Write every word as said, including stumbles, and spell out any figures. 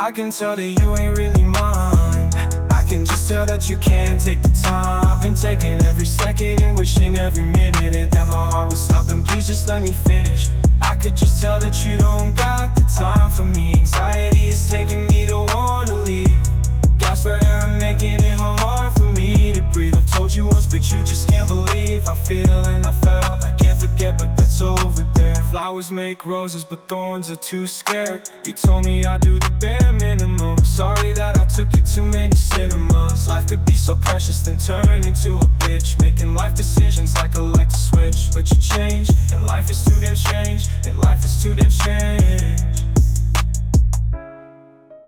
I can tell that you ain't really mine. I can just tell that you can't take the time. I've been taking every second and wishing every minute and that my heart was stopping. Please just let me finish. I could just tell that you don't got the time for me. Anxiety is taking me to wanna leave. Gasp for air and making it hard for me to breathe. I've told you once, but you just can't believe I feel and I felt. I can't forget, but that's over there. Flowers make roses, but thorns are too scared. You told me I'd do the bare minimum. Sorry that I took you to many cinemas. Life could be so precious, then turn into a bitch, making life decisions like a light to switch. But you change, and life is too damn strange, and life is too damn strange.